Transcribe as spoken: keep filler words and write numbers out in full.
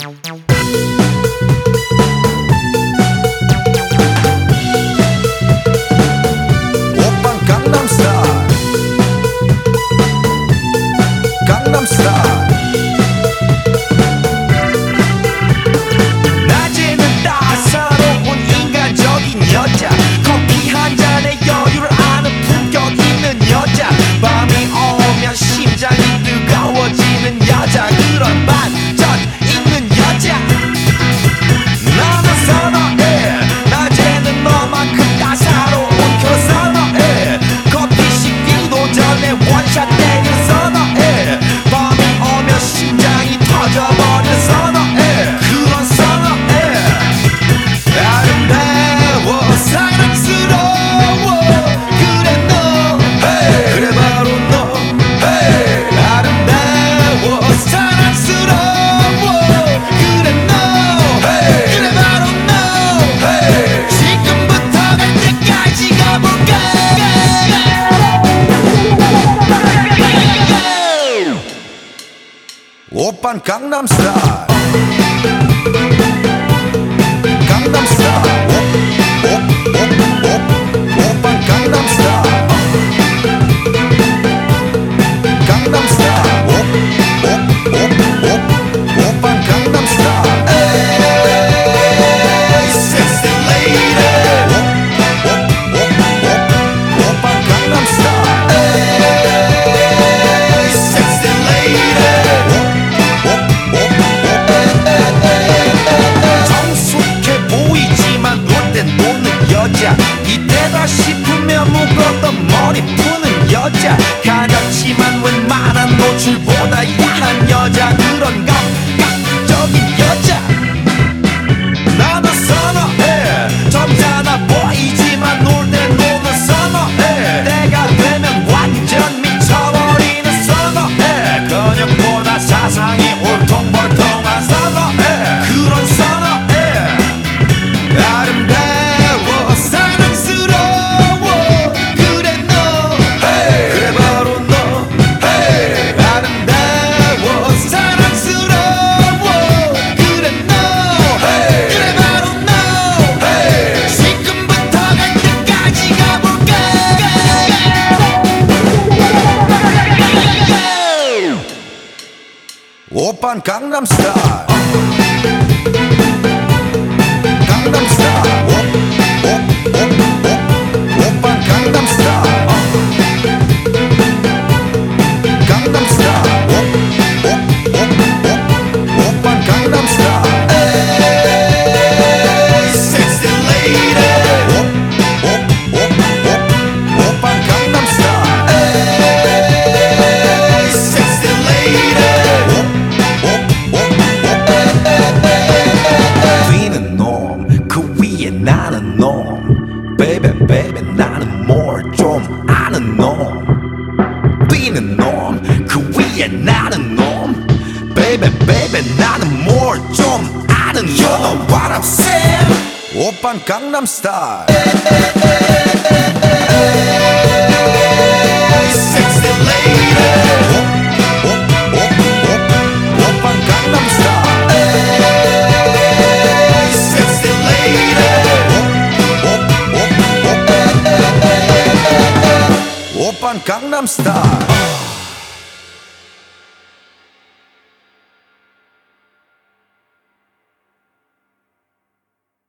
오빤 강남스타일 강남스타일 낮에는 따사로운 인간적인 여자 커피 한 잔에 여유를 아는 품격 있는 여자 밤이 오면 심장이 뜨거워지는 여자 그런 반전 있는 여자 나는 선호해 낮에는 너만큼 따사로운 그 선호해 커피 식기도 전에 원샷 때리는 선호해 밤이 오면 심장이 터져버리는 선호해 그런 선호해 아름다워 사랑스러워 그래 너 hey. 그래 바로 너 hey. 아름다워 사랑스러워 그래 너 hey. 그래 바로 너 hey. 지금부터 갈 때까지 가볼까 오빤 강남스타일 강남스타일 오빤 강남스타일 강남스타일 오빤 강남스타일 에이 섹시 레이디 오빤 강남스타일 에이 섹시 레이디 정숙해 보이지만 놀 땐 노는 여자 이때다 싶으면 묶었던 머리 푸는 여자 가볍지만 웬만한 노출보다 야한 여자 그런 감각적인 여자 나는 선호해 점잖아 보이지만 놀 땐 노는 선호해 내가 되면 완전 미쳐버리는 선호해 근육보다 사상이 울퉁불퉁한 선호해 그런 선호해 아름다워 사랑스러워 그래 너 hey. 그래 바로 너 hey. 아름다워 사랑스러워 그래 너 hey. 그래 바로 너 hey. 지금부터 갈 때까지 가볼까 오빤 강남스타일 강남스타일 오빤 강남스타일 강남스타일 오빤 강남스타일 에이 섹시 레이디 오빤 강남스타일 에이 섹시 레이디 뛰는 놈 그 위에 나는 놈 Baby baby 나는 뭘 좀 아는 놈 뛰는 놈 그 위에 나는 놈 Baby baby 나는 뭘 좀 아는 놈 You know what I'm saying 오빤 강남스타일 Sexy lady 오빤 강남스타일 Sexy lady 오빤 강남스타일